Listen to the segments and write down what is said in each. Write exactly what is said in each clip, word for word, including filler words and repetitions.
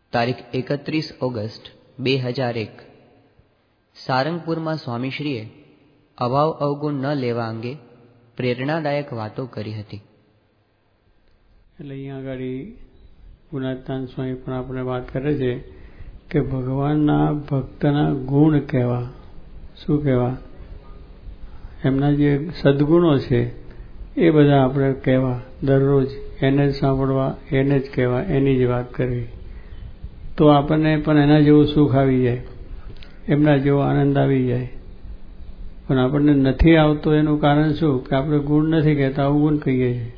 તારીખ એકત્રીસ ઓગસ્ટ બે હજાર એક સારંગપુરમાં સ્વામીશ્રીએ અભાવ અવગુણ ન લેવા અંગે પ્રેરણાદાયક વાતો કરી હતી. એટલે અહીંયા આગળ ગુણાતાન સ્વામી પણ આપણે વાત કરે છે કે ભગવાનના ભક્તના ગુણ કહેવા. શું કહેવા? એમના જે સદગુણો છે એ બધા આપણે કહેવા, દરરોજ એને જ સાંભળવા, એને જ કહેવા, એની જ વાત કરવી. તો આપણને પણ એના જેવું સુખ આવી જાય, એમના જેવો આનંદ આવી જાય. પણ આપણને નથી આવતો એનું કારણ શું? કે આપણે ગુણ નથી કહેતા, અવગુણ કહીએ છીએ.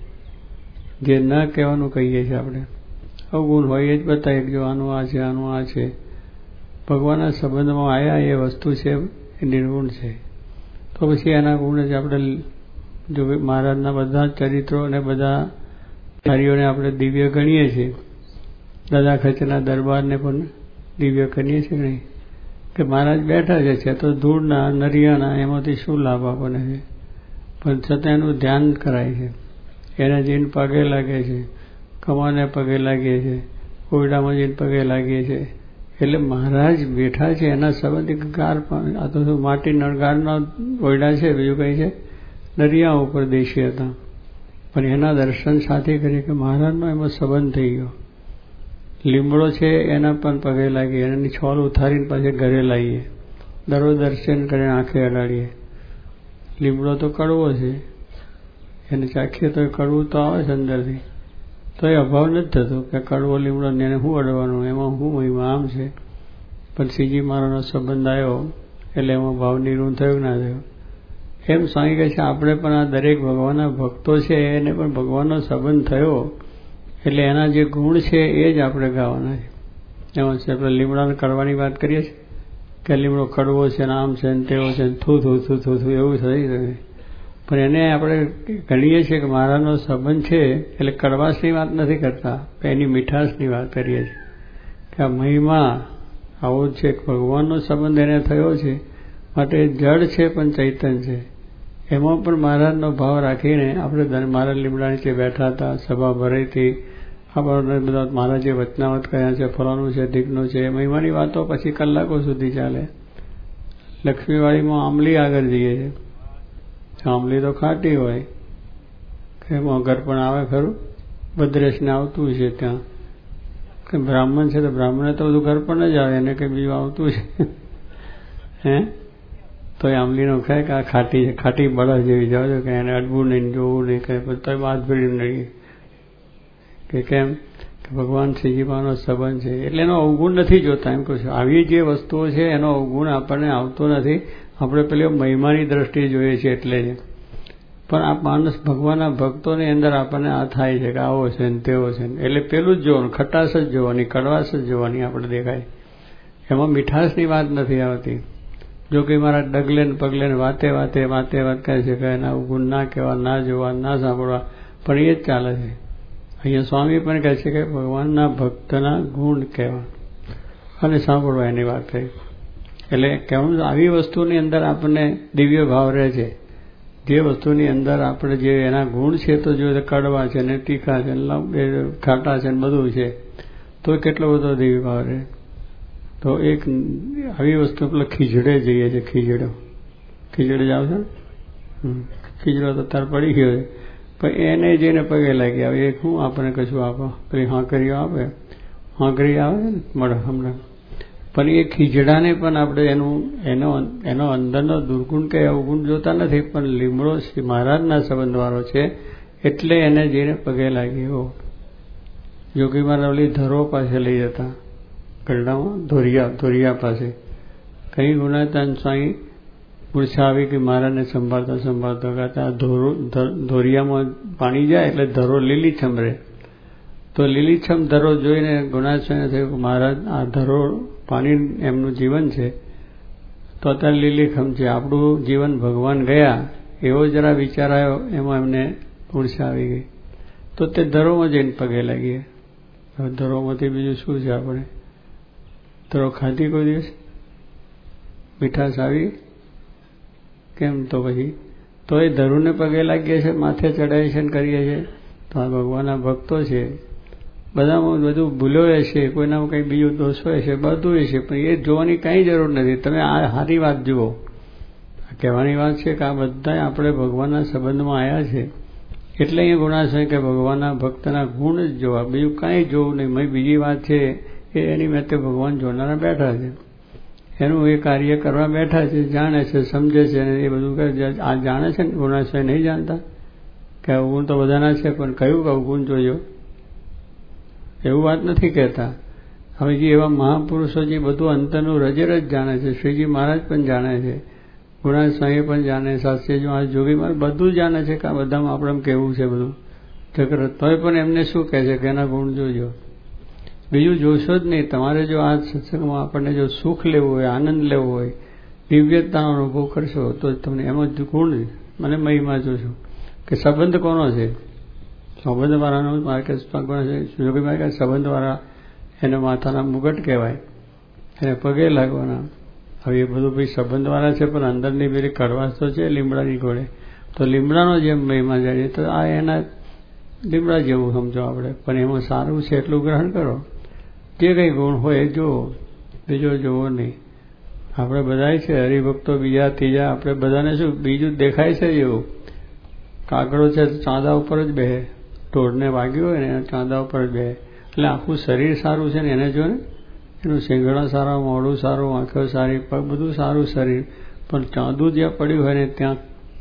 જે ન કહેવાનું કહીએ છીએ આપણે, અવગુણ હોય જ બતાવીએ કે જો આનું આ છે, આનું આ છે. ભગવાનના સંબંધમાં આયા એ વસ્તુ છે એ નિર્ગુણ છે. તો પછી એના ગુણ જ આપણે જો મહારાજના બધા ચરિત્રો અને બધા કાર્યોને આપણે દિવ્ય ગણીએ છીએ. દાદા ખચરના દરબારને પણ દિવ્ય ગણીએ છીએ નહીં કે મહારાજ બેઠા છે છે તો ધૂળના નરિયાના એમાંથી શું લાભ આપણને છે, પણ છતાં એનું ધ્યાન કરાય છે. એને જઈને પગે લાગે છે, કમાને પગે લાગીએ છે, કોયડામાં જઈને પગે લાગીએ છે. એટલે મહારાજ બેઠા છે એના સંબંધી ગાર પણ આ તો માટી નળગારના કોયડા છે, બીજું કંઈ છે નરિયા ઉપર દેશી હતા. પણ એના દર્શન સાથે કરીએ કે મહારાજનો એમાં સંબંધ થઈ ગયો. લીમડો છે એના પણ પગે લાગીએ, એની છોલ ઉતારીને પાછી ઘરે લાવીએ, દરરોજ દર્શન કરીને આંખે અડાડીએ. લીમડો તો કડવો છે, એને ચાખીએ તો એ કડવું તો આવે છે અંદરથી, તો એ અભાવ નથી થતો કે કડવો લીમડો ને એને શું અડવાનું, એમાં શું મહિમા આમ છે. પણ શ્રીજી મહારાજનો સંબંધ આવ્યો એટલે એમાં ભાવ નિર્ગુણ થયો ના થયો. એમ સ્વામી કહે છે આપણે પણ આ દરેક ભગવાનના ભક્તો છે એને પણ ભગવાનનો સંબંધ થયો એટલે એના જે ગુણ છે એ જ આપણે ગાવાના છે. એમાં છે આપણે લીમડાને કરવાની વાત કરીએ છીએ કે લીમડો કડવો છે ને આમ છે ને તેવો છે ને થૂ થૂ થૂ થૂ થૂ એવું થઈ શકે. પણ એને આપણે ગણીએ છીએ કે મહારાજનો સંબંધ છે એટલે કડવાશની વાત નથી કરતા, એની મીઠાશની વાત કરીએ છીએ કે આ મહિમા આવો જ છે. ભગવાનનો સંબંધ એને થયો છે માટે જડ છે પણ ચૈતન્ય છે. એમાં પણ મહારાજનો ભાવ રાખીને આપણે મહારાજ લીમડા નીચે બેઠા હતા, સભા ભરાઈ હતી, આપણને બધા મહારાજે વચનાવત કર્યા છે, ફલાણું છે, ઢીકનું છે, મહિમાની વાતો પછી કલાકો સુધી ચાલે. લક્ષ્મીવાડીમાં આંબલી આગળ જઈએ છીએ, આંબલી તો ખાટી હોય કે એમાં ઘર પણ આવે ખરું, ભદ્રેશને આવતું છે ત્યાં કે બ્રાહ્મણ છે તો બ્રાહ્મણે તો બધું ઘર પણ જ આવે, એને કંઈ બીજું આવતું છે હે તો એ આંબલીનો ખાય કે આ ખાટી છે, ખાટી બળદ જેવી જાવ છો કે એને અડવું નહીં, જોવું નહીં, કંઈ તો બાદ ભરી નહીં કે કેમ કે ભગવાન શ્રીજીમાંનો સંબંધ છે એટલે એનો અવગુણ નથી જોતા. એમ કહું છું આવી જે વસ્તુઓ છે એનો અવગુણ આપણને આવતો નથી. આપણે પેલી મહિમાની દ્રષ્ટિએ જોઈએ છીએ એટલે જ. પણ આ માણસ ભગવાનના ભક્તોની અંદર આપણને આ થાય છે કે આવો છે ને તેવો છે ને એટલે પેલું જ જોવાનું, ખટાશ જ જોવાની, કડવાશ જ જોવાની આપણે દેખાય. એમાં મીઠાશની વાત નથી આવતી. જો કે મારા ડગલે ને પગલે ને વાતે વાતે વાતે વાત કહે છે કે એના અવગુણ ના કહેવા, ના જોવા, ના સાંભળવા, પણ એ જ ચાલે છે. અહીંયા સ્વામી પણ કહે છે કે ભગવાનના ભક્તના ગુણ કહેવા અને સાંભળવા એની વાત થઈ. એટલે કહેવાનું આવી વસ્તુની અંદર આપણને દિવ્ય ભાવ રહે છે. જે વસ્તુની અંદર આપણે જે એના ગુણ છે તો જો કડવા છે ને તીખા છે ને ખાટા છે ને બધું છે તો કેટલો બધો દિવ્ય ભાવ રહે. તો એક આવી વસ્તુ પેલા ખીજડે જઈએ છીએ, ખીજડો ખીજડે જાવ છો ને, ખીજડો તો તાર પડી ગયો છે પણ એને જઈને પગે લાગી આવે એક શું આપણને કશું આપો, પેલી હાંકરીઓ આપે, હાંકરી આવે છે ને મળે હમણાં. પણ એ ખીજડાને પણ આપણે એનું એનો એનો અંદરનો દુર્ગુણ કે અવગુણ જોતા નથી, પણ લીમડો શ્રી મહારાજના સંબંધવાળો છે એટલે એને જઈને પગે લાગી. એવો યોગી મહારાજ ઓલી ધરો પાસે લઈ જતા ગરડામાં, ધોરિયા ધોરિયા પાસે કઈ ગુણાતાન સ્વામી મૂર્છા આવી કે મહારાજને સંભાળતા સંભાળતા કહેતા ધોરો ધોરિયામાં પાણી જાય એટલે ધરો લીલીછમ રહે. તો લીલીછમ ધરો જોઈને ગુણાતાન સ્વામીને થયું કે મહારાજ આ ધરો પાણી એમનું જીવન છે તો અત્યારે લીલીખમ છે, આપણું જીવન ભગવાન ગયા એવો જરા વિચાર આવ્યો. એમાં એમને મૂર્છા આવી ગઈ તો તે ધરોમાં જઈને પગે લાગીએ. ધરોમાંથી બીજું શું છે? આપણે ધરો ખાધી કોઈ દિવસ? મીઠાશ આવી કેમ? તો પછી તો એ ધરુને પગે લાગીએ છીએ, માથે ચડાવીએ છીએ કરીએ છીએ. તો આ ભગવાનના ભક્તો છે બધામાં બધું ભૂલો હશે, કોઈનામાં કંઈ બીજું દોષ હોય છે, બધું હશે, પણ એ જોવાની કાંઈ જરૂર નથી. તમે આ સારી વાત જુઓ. કહેવાની વાત છે કે આ બધા આપણે ભગવાનના સંબંધમાં આવ્યા છે એટલે અહીંયા ગુણાશય કે ભગવાનના ભક્તના ગુણ જ જોવા, બીજું કાંઈ જોવું નહીં. બીજી વાત છે એ એની મેં ભગવાન જોનારા બેઠા છે, એનું એ કાર્ય કરવા બેઠા છે, જાણે છે, સમજે છે, અને એ બધું આ જાણે છે ને. ગુણાશય નહીં જાણતા કે અવગુણ તો બધાના છે, પણ કયું અવગુણ જોયો એવું વાત નથી કહેતા. હવે જે એવા મહાપુરુષો જે બધું અંતરનું રજર જ જાણે છે, શ્રીજી મહારાજ પણ જાણે છે, ગુણાજ સ્વામી પણ જાણે, શાસ્ત્રીજી મહારાજ, જોગી મહારાજ બધું જાણે છે કે આ બધામાં આપણે એમ કહેવું છે બધું ચક્ર. તોય પણ એમને શું કહે છે કે એના ગુણ જોજો, બીજું જોશો જ નહીં. તમારે જો આ સત્સંગમાં આપણને જો સુખ લેવું હોય, આનંદ લેવો હોય, દિવ્યતાનો અનુભવ કરશો તો તમને એમાં જ ગુણ મને મહિમા જોશો કે સંબંધ કોનો છે. સંબંધવાળાનો મારે કે યોગી મારે કે સંબંધવાળા એને માથાના મુગટ કહેવાય, એને પગે લાગવાના. હવે એ બધું ભાઈ સંબંધવાળા છે, પણ અંદરની પેલી કડવાશ તો છે લીમડાની ઘોડે. તો લીમડાનો જેમ મહિમા જાય તો આ એના લીમડા જેવું સમજો આપણે, પણ એમાં સારું છે એટલું ગ્રહણ કરો. જે કંઈ ગુણ હોય એ જુઓ, બીજો જોવો નહીં. આપણે બધા છે હરિભક્તો, બીજા ત્રીજા, આપણે બધાને શું બીજું દેખાય છે એવું. કાગડો છે ચાંદા ઉપર જ બેહે, ઢોરને વાગ્યું હોય ને ચાંદા ઉપર જ બેહે, એટલે આખું શરીર સારું છે ને એને જો ને, એનું શિંગડા સારા, મોઢું સારું, આંખો સારી, પગ બધું સારું શરીર, પણ ચાંદું જ્યાં પડ્યું હોય ને ત્યાં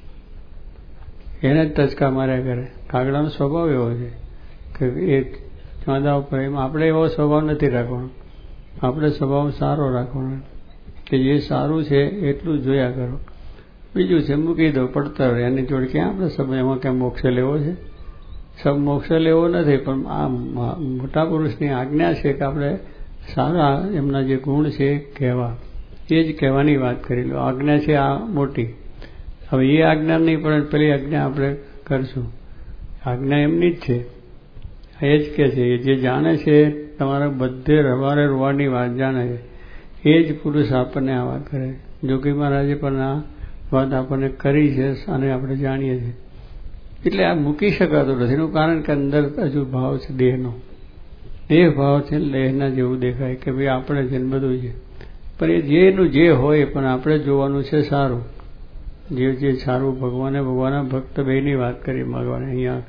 એને જ ટચકા માર્યા કરે. કાગડાનો સ્વભાવ એવો છે કે એ ચાંદા ઉપર, એમાં આપણે એવો સ્વભાવ નથી રાખવાનો. આપણે સ્વભાવ સારો રાખવાનો કે જે સારું છે એટલું જોયા કરો, બીજું છે મૂકી દો પડતર. એની જોડે ક્યાં આપણે સમયમાં ક્યાં મોક્ષ લેવો છે? સબ મોક્ષ લેવો નથી, પણ આ મોટા પુરુષની આજ્ઞા છે કે આપણે સારા એમના જે ગુણ છે કહેવા, એ જ કહેવાની વાત કરી લો. આજ્ઞા છે આ મોટી. હવે એ આજ્ઞા નહીં, પણ પેલી આજ્ઞા આપણે કરશું. આજ્ઞા એમની જ છે, એ જ કહે છે. જે જાણે છે તમારા બધે રવારે રોવાની વાત જાણે છે, એ જ પુરુષ આપણને આ વાત કરે. જોગી મહારાજે પણ આ વાત આપણને કરી છે અને આપણે જાણીએ છીએ. એટલે આ મૂકી શકાતું નથી. એનું કારણ કે અંદર હજુ ભાવ છે દેહનો. દેહ ભાવ છે, દેહના જેવું દેખાય કે ભાઈ આપણે છે બધું છે, પણ એ જેનું જે હોય, પણ આપણે જોવાનું છે સારું. જે જે સારું ભગવાને ભગવાનના ભક્ત બેની વાત કરી ભગવાને અહીંયા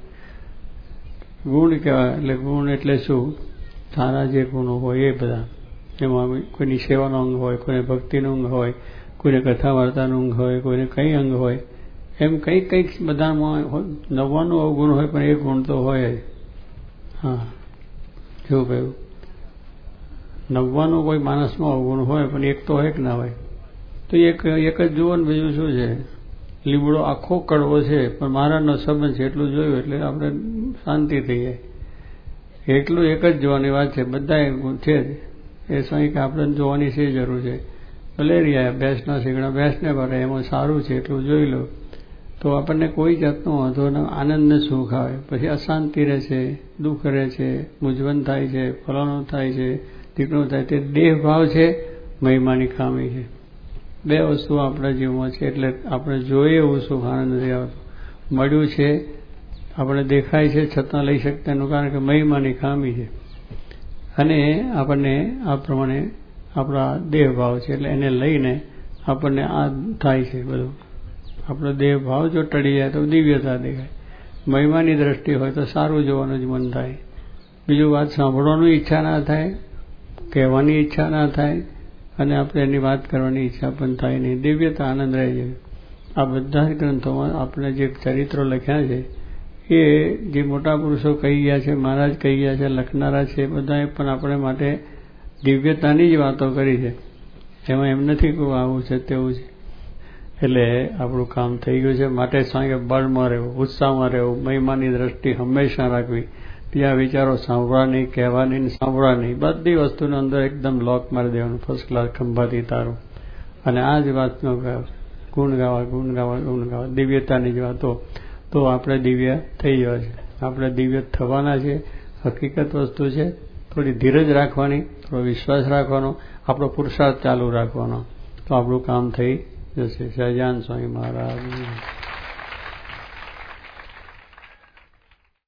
ગુણ કહેવાય. એટલે ગુણ એટલે શું? સારા જે ગુણો હોય એ બધા. એમાં કોઈની સેવાનો અંગ હોય, કોઈને ભક્તિનો અંગ હોય, કોઈને કથા વાર્તાનો અંગ હોય, કોઈને કંઈ અંગ હોય, એમ કંઈક કંઈક બધામાં નવ્વાણું અવગુણ હોય, પણ એક ગુણ તો હોય જ. હા, જો કહ્યું નવ્વાણું કોઈ માણસમાં અવગુણ હોય, પણ એક તો હોય કે ના હોય. તો એક એક જ જુઓ ને, બીજું શું છે? લીમડો આખો કડવો છે, પણ મારાનો સંબંધ છે એટલું જોયું એટલે આપણે શાંતિ થઈ જાય. એટલું એક જ જોવાની વાત છે. બધા ગુણ છે એ સ્વામી કે આપણે જોવાની શી જરૂર છે? ભલે રહ્યા ભેંસના શીંગડા ભેંસને ભરે, એમાં સારું છે એટલું જોઈ લો તો આપણને કોઈ જાતનો વાંધો ન, આનંદ ને સુખ આવે. પછી અશાંતિ રહે છે, દુઃખ રહે છે, મૂંઝવણ થાય છે, ફલાણું થાય છે, તીકણું થાય. તે દેહ ભાવ છે, મહિમાની ખામી છે. બે વસ્તુ આપણા જીવનમાં છે. એટલે આપણે જોઈએ એવું સુખ આનંદ નથી આવતો. મળ્યું છે, આપણે દેખાય છે છતાં લઈ શકતા એનું કારણ કે મહિમાની ખામી છે. અને આપણને આ પ્રમાણે આપણા દેહ ભાવ છે, એટલે એને લઈને આપણને આ થાય છે બધું. આપણો દેહ ભાવ જો ટળી જાય તો દિવ્યતા દેખાય. મહિમાની દ્રષ્ટિ હોય તો સારું જોવાનું જ મન થાય. બીજું વાત સાંભળવાની ઈચ્છા ના થાય, કહેવાની ઈચ્છા ના થાય, અને આપણે એની વાત કરવાની ઈચ્છા પણ થાય નહીં. દિવ્યતા આનંદ રહે છે. આ બધા જ ગ્રંથોમાં આપણે જે ચરિત્રો લખ્યા છે એ જે મોટા પુરુષો કહી ગયા છે, મહારાજ કહી ગયા છે, લખનારા છે, બધાએ પણ આપણે માટે દિવ્યતાની જ વાતો કરી છે. એમાં એમ નથી કે આવું છે તેવું છે. એટલે આપણું કામ થઈ ગયું છે. માટે સ્વામી બળમાં રહેવું, ઉત્સાહમાં રહેવું, મહિમાની દ્રષ્ટિ હંમેશા રાખવી. બીજા વિચારો સાંભળવા નહીં, કહેવા નહીં, સાંભળવા નહીં. બધી વસ્તુની અંદર એકદમ લોક મારી દેવાનું, ફર્સ્ટ ક્લાસ ખંભાતી તારું. અને આ જ વાતનો ગુણ ગાવા, ગુણ ગાવા, ગુણ ગાવા, દિવ્યતાની જ વાતો, તો આપણે દિવ્ય થઈ જવા છે. આપણે દિવ્ય થવાના છે. હકીકત વસ્તુ છે. થોડી ધીરજ રાખવાની, થોડો વિશ્વાસ રાખવાનો, આપણો પુરુષાર્થ ચાલુ રાખવાનો, તો આપણું કામ થઈ જશે. સહજાનંદ સ્વામી મહારાજ.